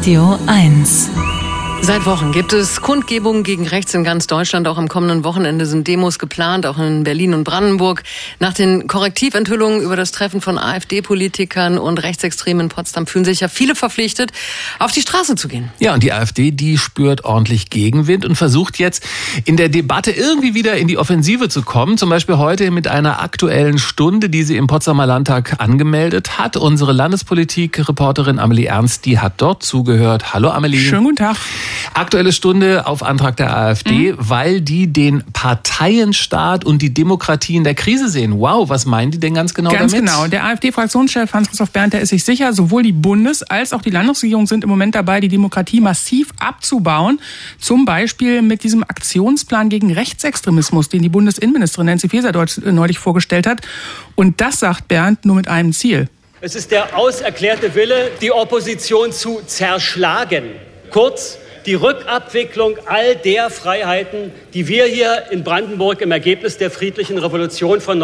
Radio 1. Seit Wochen gibt es Kundgebungen gegen rechts in ganz Deutschland. Auch am kommenden Wochenende sind Demos geplant, auch in Berlin und Brandenburg. Nach den Korrektiventhüllungen über das Treffen von AfD-Politikern und Rechtsextremen in Potsdam fühlen sich ja viele verpflichtet, auf die Straße zu gehen. Ja, und die AfD, die spürt ordentlich Gegenwind und versucht jetzt in der Debatte irgendwie wieder in die Offensive zu kommen. Zum Beispiel heute mit einer aktuellen Stunde, die sie im Potsdamer Landtag angemeldet hat. Unsere Landespolitik-Reporterin Amelie Ernst, die hat dort zugehört. Hallo Amelie. Schönen guten Tag. Aktuelle Stunde auf Antrag der AfD, weil die den Parteienstaat und die Demokratie in der Krise sehen. Wow, was meinen die denn ganz genau damit? Ganz genau. Der AfD-Fraktionschef Hans-Christoph Berndt, der ist sich sicher, sowohl die Bundes- als auch die Landesregierung sind im Moment dabei, die Demokratie massiv abzubauen. Zum Beispiel mit diesem Aktionsplan gegen Rechtsextremismus, den die Bundesinnenministerin Nancy Faeser neulich vorgestellt hat. Und das, sagt Berndt, nur mit einem Ziel. Es ist der auserklärte Wille, die Opposition zu zerschlagen. Kurz, die Rückabwicklung all der Freiheiten, die wir hier in Brandenburg im Ergebnis der friedlichen Revolution von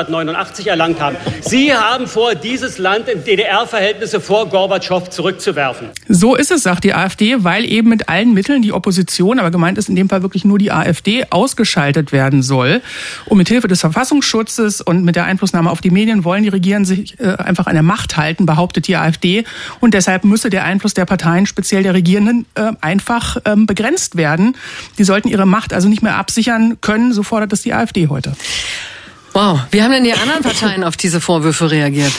1989 erlangt haben. Sie haben vor, dieses Land in DDR-Verhältnisse vor Gorbatschow zurückzuwerfen. So ist es, sagt die AfD, weil eben mit allen Mitteln die Opposition, aber gemeint ist in dem Fall wirklich nur die AfD, ausgeschaltet werden soll. Und mit Hilfe des Verfassungsschutzes und mit der Einflussnahme auf die Medien wollen die Regierenden sich einfach an der Macht halten, behauptet die AfD. Und deshalb müsse der Einfluss der Parteien, speziell der Regierenden, einfach begrenzt werden. Die sollten ihre Macht also nicht mehr absichern können, so fordert es die AfD heute. Wow, wie haben denn die anderen Parteien auf diese Vorwürfe reagiert?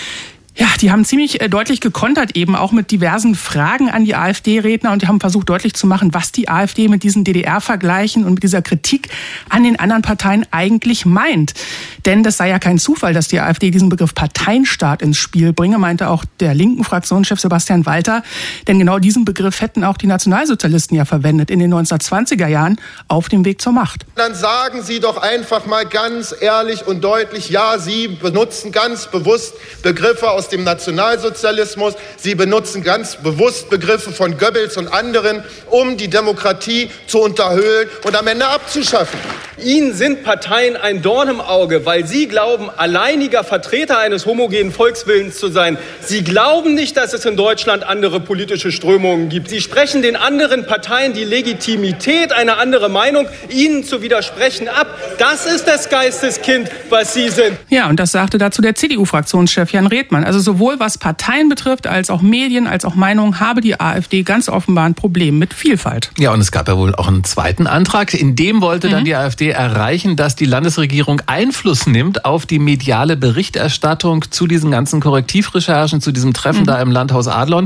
Ja, die haben ziemlich deutlich gekontert, eben auch mit diversen Fragen an die AfD-Redner, und die haben versucht deutlich zu machen, was die AfD mit diesen DDR-Vergleichen und mit dieser Kritik an den anderen Parteien eigentlich meint. Denn das sei ja kein Zufall, dass die AfD diesen Begriff Parteienstaat ins Spiel bringe, meinte auch der linken Fraktionschef Sebastian Walter. Denn genau diesen Begriff hätten auch die Nationalsozialisten ja verwendet in den 1920er Jahren auf dem Weg zur Macht. Dann sagen Sie doch einfach mal ganz ehrlich und deutlich, ja, Sie benutzen ganz bewusst Begriffe aus dem Nationalsozialismus. Sie benutzen ganz bewusst Begriffe von Goebbels und anderen, um die Demokratie zu unterhöhlen und am Ende abzuschaffen. Ihnen sind Parteien ein Dorn im Auge, weil Sie glauben, alleiniger Vertreter eines homogenen Volkswillens zu sein. Sie glauben nicht, dass es in Deutschland andere politische Strömungen gibt. Sie sprechen den anderen Parteien die Legitimität, eine andere Meinung, ihnen zu widersprechen, ab. Das ist das Geisteskind, was Sie sind. Ja, und das sagte dazu der CDU-Fraktionschef Jan Redmann. Also sowohl was Parteien betrifft, als auch Medien, als auch Meinungen, habe die AfD ganz offenbar ein Problem mit Vielfalt. Ja, und es gab ja wohl auch einen zweiten Antrag. In dem wollte dann die AfD erreichen, dass die Landesregierung Einfluss nimmt auf die mediale Berichterstattung zu diesen ganzen Korrektivrecherchen, zu diesem Treffen da im Landhaus Adlon.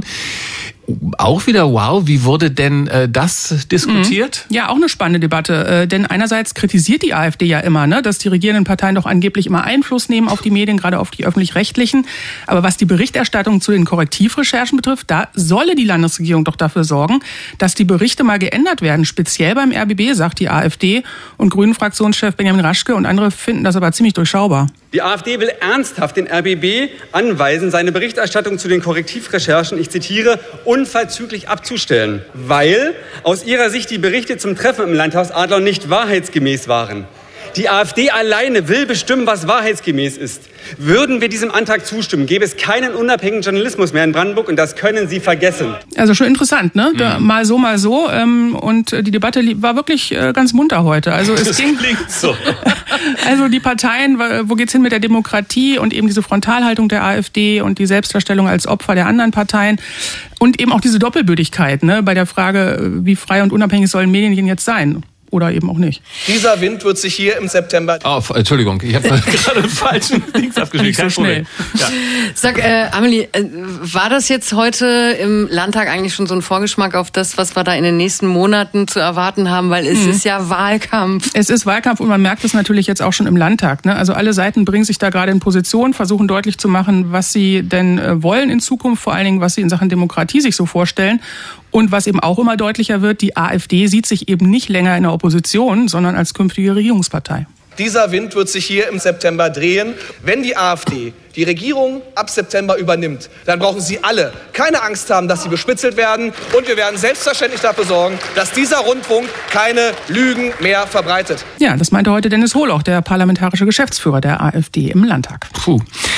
Auch wieder wow, wie wurde denn das diskutiert? Ja, auch eine spannende Debatte, denn einerseits kritisiert die AfD ja immer, dass die regierenden Parteien doch angeblich immer Einfluss nehmen auf die Medien, gerade auf die öffentlich-rechtlichen. Aber was die Berichterstattung zu den Korrektivrecherchen betrifft, da solle die Landesregierung doch dafür sorgen, dass die Berichte mal geändert werden, speziell beim RBB, sagt die AfD. Und Grünen-Fraktionschef Benjamin Raschke und andere finden das aber ziemlich durchschaubar. Die AfD will ernsthaft den RBB anweisen, seine Berichterstattung zu den Korrektivrecherchen, ich zitiere, unverzüglich abzustellen, weil aus ihrer Sicht die Berichte zum Treffen im Landhaus Adlon nicht wahrheitsgemäß waren. Die AfD alleine will bestimmen, was wahrheitsgemäß ist. Würden wir diesem Antrag zustimmen, gäbe es keinen unabhängigen Journalismus mehr in Brandenburg, und das können Sie vergessen. Also schon interessant, ne? Mal so, mal so. Und die Debatte war wirklich ganz munter heute. Also es ging klingt so. Also die Parteien, wo geht's hin mit der Demokratie, und eben diese Frontalhaltung der AfD und die Selbstdarstellung als Opfer der anderen Parteien. Und eben auch diese Doppelbödigkeit, bei der Frage, wie frei und unabhängig sollen Medien jetzt sein? Oder eben auch nicht. Dieser Wind wird sich hier im September... Entschuldigung, ich habe gerade einen falschen Dings abgeschrieben. Nicht so schnell. Ja. Sag, Amelie, war das jetzt heute im Landtag eigentlich schon so ein Vorgeschmack auf das, was wir da in den nächsten Monaten zu erwarten haben? Weil es ist ja Wahlkampf. Es ist Wahlkampf, und man merkt es natürlich jetzt auch schon im Landtag. Also alle Seiten bringen sich da gerade in Position, versuchen deutlich zu machen, was sie denn wollen in Zukunft, vor allen Dingen, was sie in Sachen Demokratie sich so vorstellen. Und was eben auch immer deutlicher wird, die AfD sieht sich eben nicht länger in der Opposition, sondern als künftige Regierungspartei. Dieser Wind wird sich hier im September drehen. Wenn die AfD die Regierung ab September übernimmt, dann brauchen Sie alle keine Angst haben, dass Sie bespitzelt werden. Und wir werden selbstverständlich dafür sorgen, dass dieser Rundfunk keine Lügen mehr verbreitet. Ja, das meinte heute Dennis Hohloch, der parlamentarische Geschäftsführer der AfD im Landtag. Puh.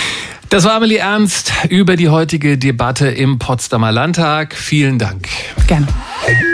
Das war Amelie Ernst über die heutige Debatte im Potsdamer Landtag. Vielen Dank. Gerne.